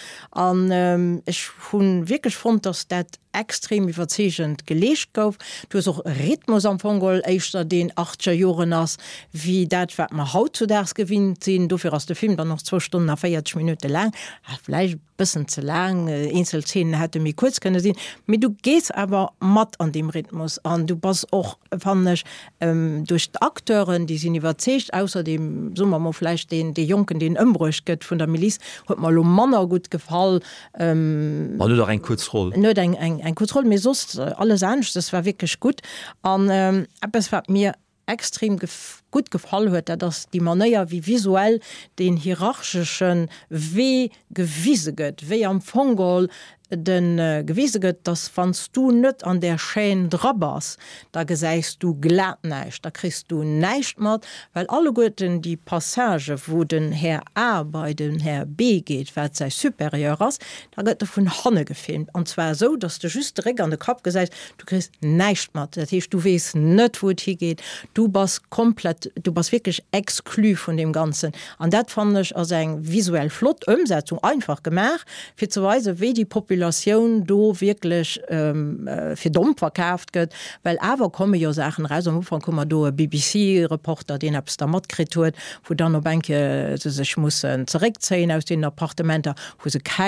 Und ich habe wirklich gefunden, dass das extrem überzeugend gelegt gouf. Du hast auch Rhythmus am Fongol eichter den 80er Jahren ass, wie dat wat man haut zu ders gewinnt sinn, dofir ass der Film dann noch 2 Stunden a 40 Minuten lang, vielleicht bisschen zu lang, Einzelszenen hätte mir kurz können sehen. Mit du gehst aber matt an dem Rhythmus an. Du bist auch, fand ich, durch die Akteuren, die sind überzeugt, außerdem, so man vielleicht den Jungen, den Ömbrüch geht von der Miliz, hat mal Männer gut gefallen. War nur doch ein Kurzroll? Nicht ein Kurzroll, mir sonst alles anders, das war wirklich gut. Und es war mir extrem gut gefallen huet, dass die Manier wie visuell den hierarchischen Weh gewiese gëtt, wie am Fongol den gewiese gëtt, das fandst du net an der Schein Drabers, da geseist du glatt neicht, da kriegst du neicht mat, weil alle Goten die Passage, wo den Herr A bei den Herr B geht, weil sei superieur ass, da gëtt vun Hanne gefilmt. Und zwar so, dass du just direkt an den Kopf geseist, du kriegst neicht mat, das heißt, du wees net, wo es hier geht, du bist komplett, du bist wirklich exklu von dem Ganzen. Und das fand ich als eine visuell flott Umsetzung einfach gemacht, für zu weisen, wie die Population do wirklich für dumm verkauft wird, weil aber kommen ja Sachen raus, am Anfang kommen da BBC-Reporter, den hab's da mitgekriegt hat, wo dann noch Banken sich müssen zurückziehen aus den Appartementen, wo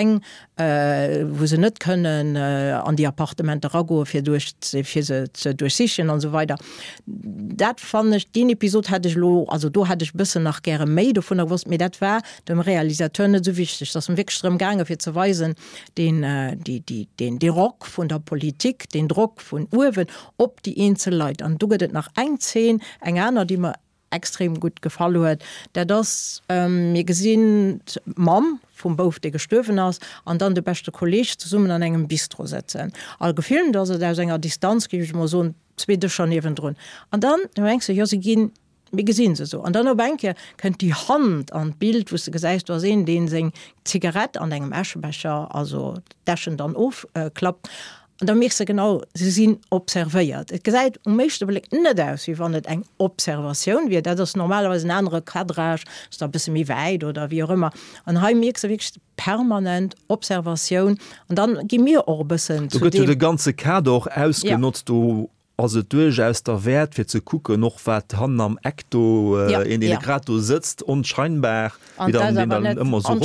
sie nicht können an die Appartementen rangehen, für sie zu durchsichern und so weiter. Das fand ich, den Episode hatte ich also da hatte ich ein bisschen nach gerne mehr davon gewusst, mir das war dem Realisateur nicht so wichtig, dass man wirklich drum gegangen für zu weisen, den Druck von der Politik, den Druck von Urwen ob die Einzelleute. Und du gehst nach 1:10, einer, die mir extrem gut gefallen hat, der das mir gesehen Mam vom Bau der gestorben ist und dann der beste Kollege zusammen an einem Bistro setzen. Also gefilmt, dass er da seiner Distanz gebe ich mal so ein zweite schon neben drin. Und dann denkst du, ja, sie gehen, wie gesehen sie so. Und dann Bänke könnt die Hand an Bild, wo du gesagt hast, sehen, den sing Zigarette an einem Aschenbecher, also Taschen dann aufklappt. Und da merkst du genau, sie sind observiert. Es gesagt, meiste Blick nicht aus, wie wenn es eine Observation wird. Das ist normalerweise ein anderer Kadrage, ist da ein bisschen mehr weit oder wie auch immer. Und hier merkst du wirklich permanent Observation. Und dann gehen wir auch ein bisschen zu dem. Du hast den ganzen Kader auch ausgenutzt, ja. Also durchaus der Wert für zu gucken noch wat Hand am Ekto in den Grato sitzt und scheinbar wieder immer so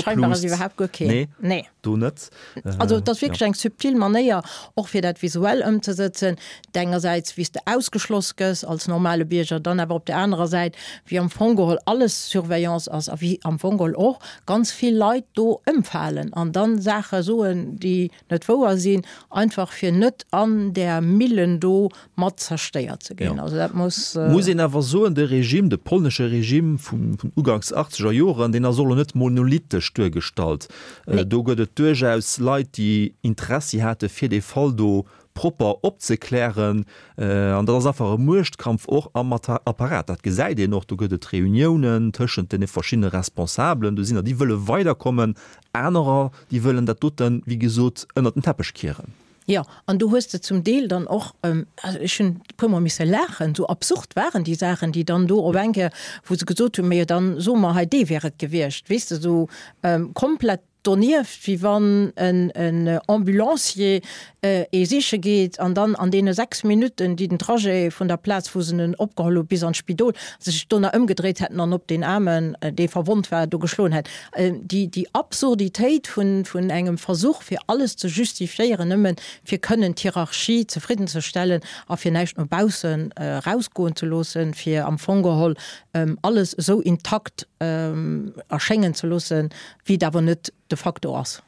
nee. Du nicht. Also das wirklich ein subtil Manier auch für das visuell umzusetzen. Einerseits wie du ausgeschlossen ist als normale Bürger, dann aber auf der anderen Seite wie am Fongol alles Surveillance als wie am Fongol auch ganz viel Leute do empfehlen und dann Sachen so die nicht vorher sind einfach für nicht an der Millen do mat zersteiert zu gehen. Ja. Also das muss aber so de Regime, de polnische Regime von Ugangs 80er Jahren, den soll nicht monolithisch durchgestalt. Nee. Da gibt es durchaus Leute, die Interesse hatten für den Fall do proper abzuklären und das ist einfach ein Murchtkampf auch am Apparat. Das gesagt noch, du gibt es Reunionen zwischen den verschiedenen Responsablen, du sind die wollen weiterkommen, andere, die wollen das dann, wie gesagt, unter den Teppich kehren. Ja, und du hast zum Deal dann auch schon mich lachen, so absurd waren die Sachen, die dann do wenke, wo sie gesagt haben, mir dann so mal HD wäre gewirrscht, weißt du, so komplett doniert, wie wann ein Ambulancier sicher geht und dann an denen 6 Minuten, die den Trajet von der Platz, wo sie abgeholt bis ans Spidol, sich dann umgedreht hätten und ob den Armen, der verwundet war, geschlagen hat. Die Absurdität von einem Versuch, für alles zu justifizieren, wir können Hierarchie zufriedenzustellen, auch für nicht nur Bausen rausgehen zu lassen, für am Fongehol alles so intakt erschenken zu lassen, wie da nicht de facto ass.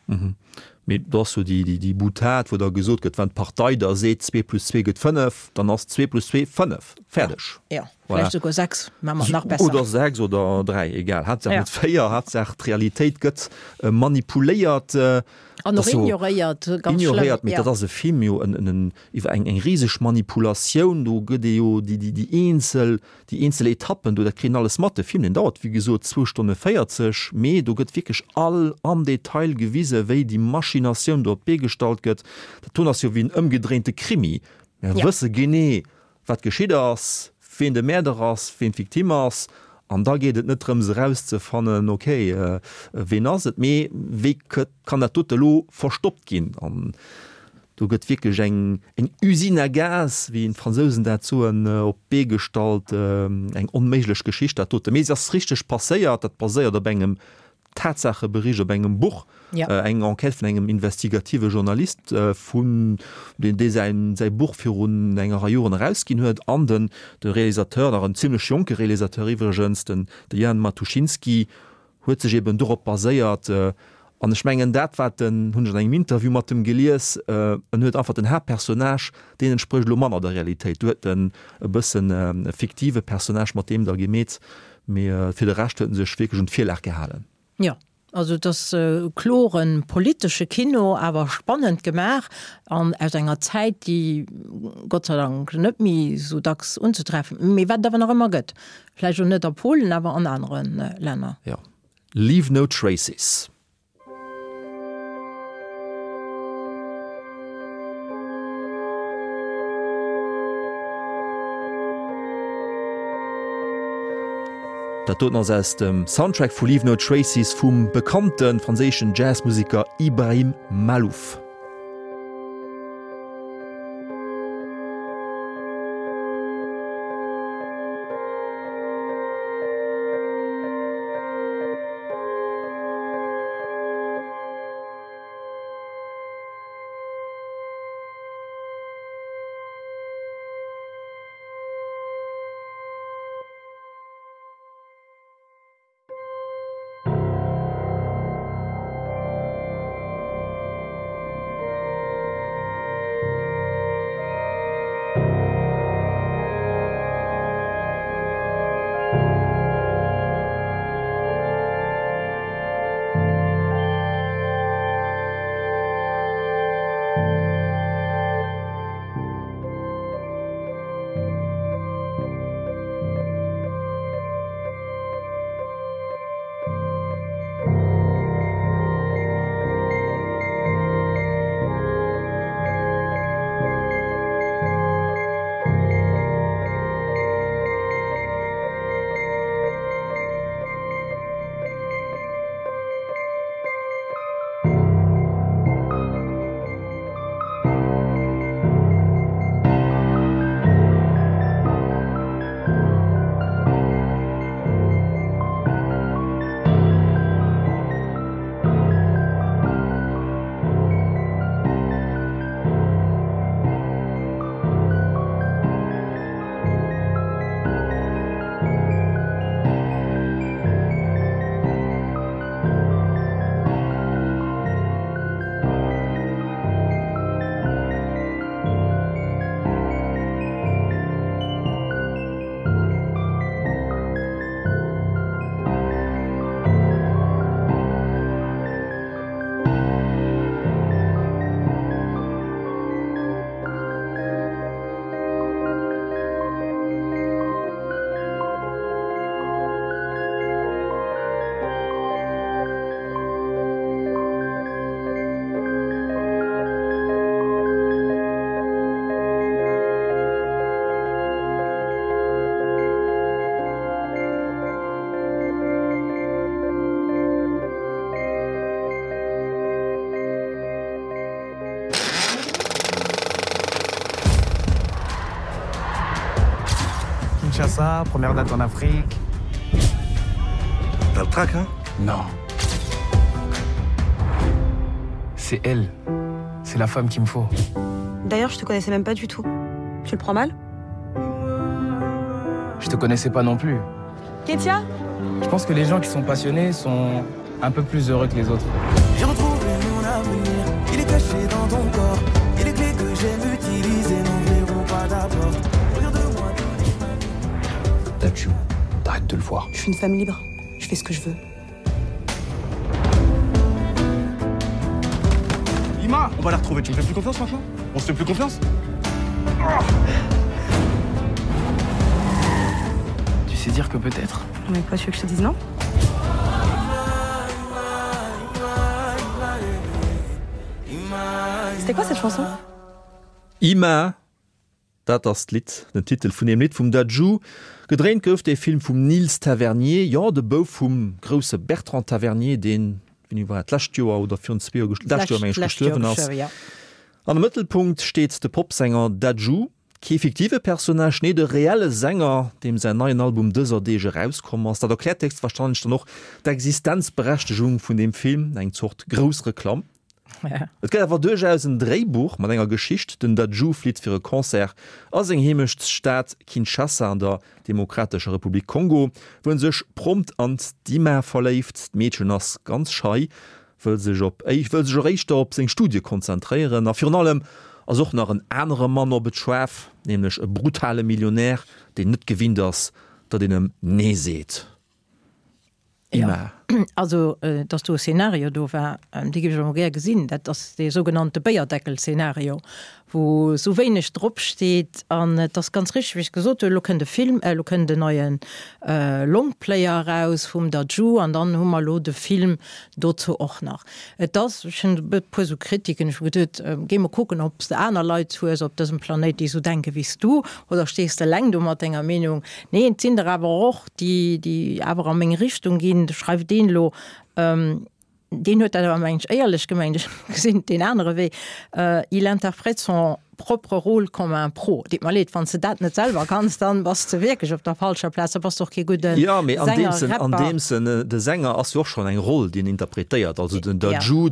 Das so die Butat, wo der gesot gët, wenn Partei da se 2+2 gët 5, dann ass 2+2 5 fertig. Ja. Voilà. 6 nach besser. Oder 6 oder 3 egal hat ja. Mit 4 hat Realität gëtt manipuléiert ignoriert mit ja. Film iwwer eng riesig Manipulationun du gëtt die Einzel Etappen du der kri alles Matte film den dauert wie gesot 2 Stunden 40 me du gëtt wirklich all am Detail gewiese wéi die Maschinationun dort begestalt gëtt dat tun as jo wie en ëmgedrehte Krimi wësse gené wat geschieet ass wen de Mäders, wen Viktimers, an da geht et net rem rauszufannen, okay, wen ass et méi, wie kann der tote lo verstoppt gin. Du gëtt wirklich eng Usine Gas, wie in Franzosen dazu op B-Gestalt eng onméiglech Geschicht der tote. Mees as richtig passéiert, dat passéiert der engem Tatsache Bericht op engem Buch, ja. Eng Enquete von engem investigative Journalist vun den sei Buch für run enger Joren rausgin huet an den de Realisateur nach een ziemlich junkke Realisateuriwgens den Jan Matuschinski huet sich eben dorop baséiert an schmengen dat wat den hun engem Interview mat dem gelees huet einfach den her Personage den entspricht lo Mann der Realität huet den bëssen fiktive Personage mat dem der gemet mir fir de recht hueten sech wirklich und viel gehalen. Ja. Also das chloren politische Kino aber spannend gemacht an aus einer Zeit, die Gott sei Dank nicht mehr so dax unzutreffen. Mir wird aber noch immer gut. Vielleicht schon nicht in Polen, aber an anderen Ländern. Ja. Leave no traces. Dat tut ass aus dem Soundtrack vu Leave No Traces vum bekannten franzéschen Jazzmusiker Ibrahim Malouf. Kinshasa, première date en Afrique. T'as le trac, hein? Non. C'est elle. C'est la femme qu'il me faut. D'ailleurs, je te connaissais même pas du tout. Tu le prends mal? Je te connaissais pas non plus. Ketia? Je pense que les gens qui sont passionnés sont un peu plus heureux que les autres. J'ai retrouvé mon avenir, il est caché dans ton corps. Et les clés que j'aime utiliser n'ouvriront pas ta porte. Regarde-moi. Dachu, t'arrêtes de le voir. Je suis une femme libre. Je fais ce que je veux. Lima, on va la retrouver. Tu me fais plus confiance maintenant? On se fait plus confiance? Tu sais dire que peut-être. Mais quoi, tu veux que je te dise non? C'était quoi cette chanson? Ima, dat das Lied, den Titel vun dem Lied vum Dajou, gedreht gouf de Film vum Nils Tavernier, ja de Bau vum grosse Bertrand Tavernier, den war Lachtjoer oder fir gestorben ass. An dem Mittelpunkt steht de Popsänger Dajou, ki effektive Personage ne de reelle Sänger, dem sein neuen Album dëser Dege rauskommen ass, dat der Klärtext verstand noch d'Existenzberechtigung vun dem Film, eng zocht Grosreklam. Et gët awer durchaus ein Drehbuch mat enger Geschicht, den Dajou fliet fir e Konzert ass eng hemmecht Staat Kinshasa an der Demokratischer Republik Kongo, woen sech prompt an Dima verläift, Mädchen ass ganz schei, wëll sech recht op seg Studie konzentriieren, a fir allem as och nach een enere Mann op betschwaf, nämlich e brutale Millionär, den net gewinnt ass, dat den nee seet. Ja. Also dass du Szenario do war die ger gesinn, dat das de sogenannte Bayerdeckel-Szenario, wo so wenig Dr steht an das ganz richtig gesot lockende Film lockende neuen Longplayer raus vum Dajou an dann hummer lo de Film dozo och nach. Das so Kritiken ge gucken, ob de einer Lei zu op das Planet die so denke wiest du oder stehst der leng du mat ennger Meinung nee sind aber auch die aber am eng Richtung gehen schreibt den lo den huet mensch eierlich gemeint gesinn den andere weh il interprète son propre Rolle comme un Pro. Dit mal leet van ze dat net selber kannst dann was ze wirklich op der falscher Platz was doch ge gut. Ja an dem sinn de Sänger ass joch schon eng Rolle den interpretéiert, also den Dajou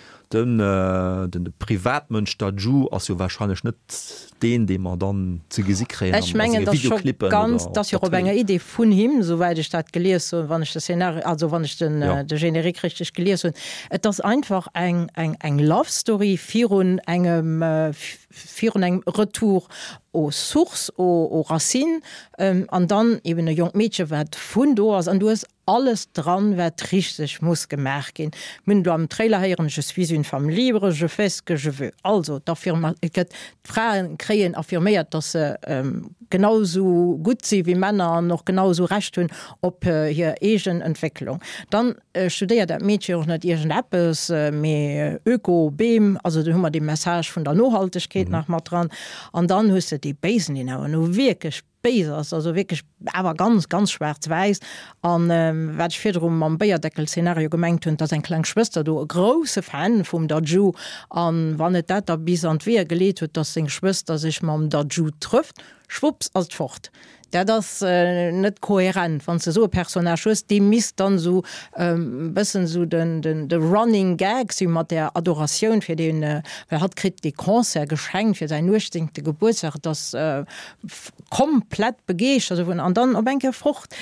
den Privatmënsch Dajou ass jo wahrscheinlich net den man dann ze gesikrä. Ech menggen ganz dat jo op enger Idee vun him, soweit ich dat gelees wann ich Szenario also wann ich de Generik richtig gelees hun. Et das einfach eng Love Story virun engem eng Retour o Source o Racine an dann eben e jong Mädchen wat vun do ass an du es alles dran wat richtig muss gemerk gin. Mün du am Trailer heieren je suis une femme libre, je fais ce que je veux. Also Frauen kreen affirmiert, dat se genauso gut sie wie Männer noch genauso recht hun op hier egen Entwicklung. Dann studiert dat Mädchen auch net ihren Appes mé Öko Beam, also du hummer die Message von der Nohaltegkeet nach mat dran an dann husse die Basen hin no wirklich Bezers, also wirklich aber ganz ganz schwarz-weiß an wat firrum am Bayerdeckel-Szenario gemengt hun, dat ein klein Schwester du große Fan vum Dajou an wann net dat bis an wie geleet huet, dat seg Schwester sich ma am Dajou trifft, schwupps als fort. Der das net kohärent van ze so Personage die miss dann so bessen so de running Gags mat der Adoration fir den hat krit die Konzer geschenkt fir sein urstinkte Geburtstag das komplett begecht also an dann op enke frucht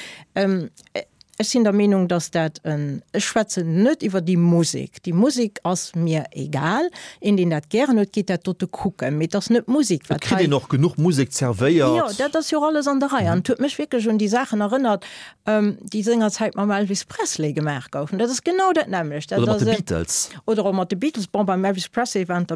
es sind der Meinung, dass dat schwätze net iwwer die Musik ass mir egal in den dat gerne geht der tote gucken mit das net Musik noch genug Musik zerveiert ja, das ja alles an der Reihe an tut mich wirklich schon die Sachen erinnert die Sängerzeit man Elvis Presley gemerk auf das ist genau dat nämlich oder Beatles oder die Beatles beim Elvis Presley waren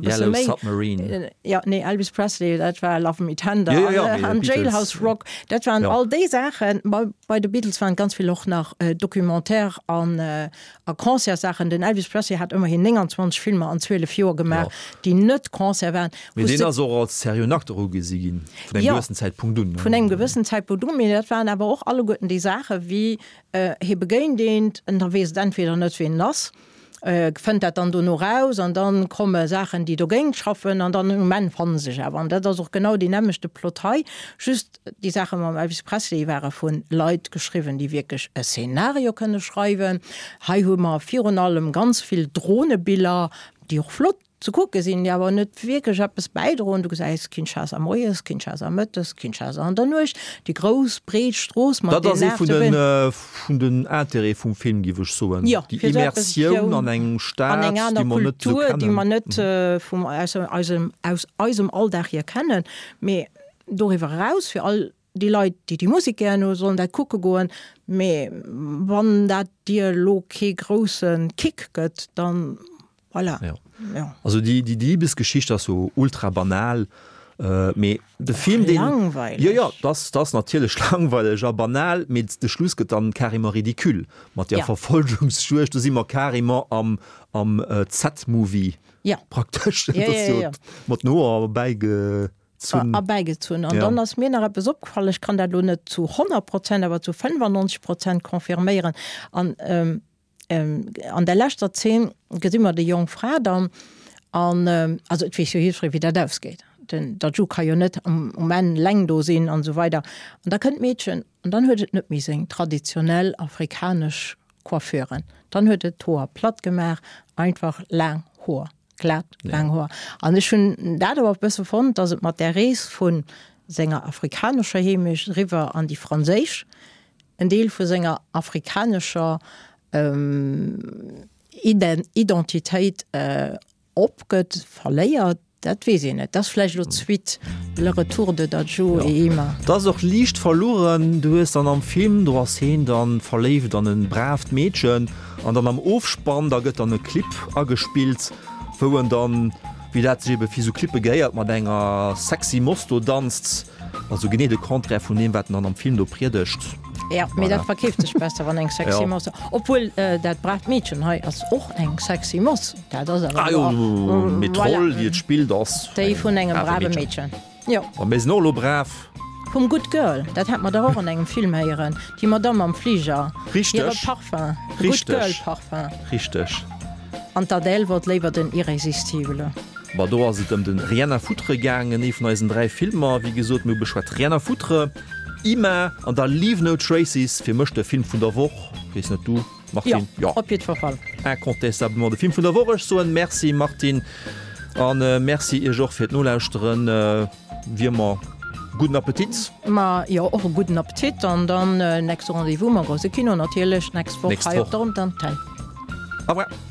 Elvis Presley dat war Love Me Tender an Jailhouse Rock dat waren all die Sachen bei den Beatles waren ganz viel noch nach Dokumentär an Konzersachen. Den Elvis Presley hat immerhin 29 Filme an 12 Jahre gemacht, die nicht Konzert waren. Mit denen er so als Serienakteur gesehen von einem gewissen Zeitpunkt. Von einem gewissen Zeitpunkt. Das waren aber auch alle guten die Sachen, wie hier begehen den und da weiß entweder nicht wen nass. fënnt dat dann du no raus an dann komme Sachen, die du geng schaffen an dann moment fan sech awer dat auch genau die nämmechte Plotei just die Sache ma Elvis Presley wäre vun Leiit geschrieben, die wirklich e Szenario könne schreiben ha hummer Fi allem ganz viel Drohnebilder, die auch flott zu gucken sind, ja, aber nicht wirklich, ich habe es beidrohen, du gesagt, Kinshasa am Moes, Kinshasa am Mittes, Kinshasa an der Nuch, die groß, breit Straße, man das ist von den Intérêt vom Film, die so ja, die Immersion an einem Staat, die man nicht so kennen. Die man nicht aus unserem Alltag hier kennen, aber darüber raus für all die Leute, die Musik gerne sollen da gucken gehen, aber wenn das Dialog keinen großen Kick gibt, dann voilà. Ja. Ja. Also die Liebesgeschichte ist so ultra banal, der Film ja, das natürlich langweilig ja, banal mit der Schluss geht dann carrément ridicule mit der Verfolgungsschuhe du immer carrément am Z-Movie praktisch mit nur beigezogen und dann das mir besopfallen ich kann der Lohne zu 100%, aber zu 95% konfirmieren an der letzter 10 geht immer de jung Frau dann an also wie der das geht denn der Ju kann ja net en leng do sinn an so weiter und da könnt Mädchen und dann huet net mis traditionell afrikanisch Coiffeuren dann huet Tor platt gemer einfach lang hoher glatt lang hoher an schon dat war besser von dass mat der Rees vun Sänger afrikanischer hemisch River an die Franzisch en Deel vu Sänger afrikanischer Identität opgëtt verléiert dat wie net das Fläch zwiit le Retour de dat Jo immer das auch liicht verloren du hast dann am Film du hast hin dann verleft an een brav Mädchen an dann am Ofspann da gëtt an e Clip agespielt wo dann wie dat wie so Klippe geiert man enger sexy Mosto danst also gene de Kontre vu dem wat an am Film do priedecht. Ja, mir dat verkift sech besser wann eng sexy Moss. Obwohl dat brav Mädchen ha ass och eng sexy Moss. mit troll wie spiel das. Dei vun engem brave Mädchen. Ja. mes nolo brav. Vom Good Girl, dat hat man da auch an engem Film heieren. Die Madame am Flieger. Parfum. Parfum. Richtig. An Adele wat lewer den irresistible. Ba do si den Rihanna Futre gangen nie vun 3 Filmer, wie gesot mir beschwert Rihanna Futre. Immer an der Leave No Traces fir mëchte Film vun der Woch wiees net du Martin verfall incontestablement de Film vun der Woche so en Merci Martin an Merci e joch fir nolauuschteren wie ma guten Appetit Ma ja och guten Appetit an dann nächste Rendevous ma grosse Kino natierlech nächst Woche dann. Aber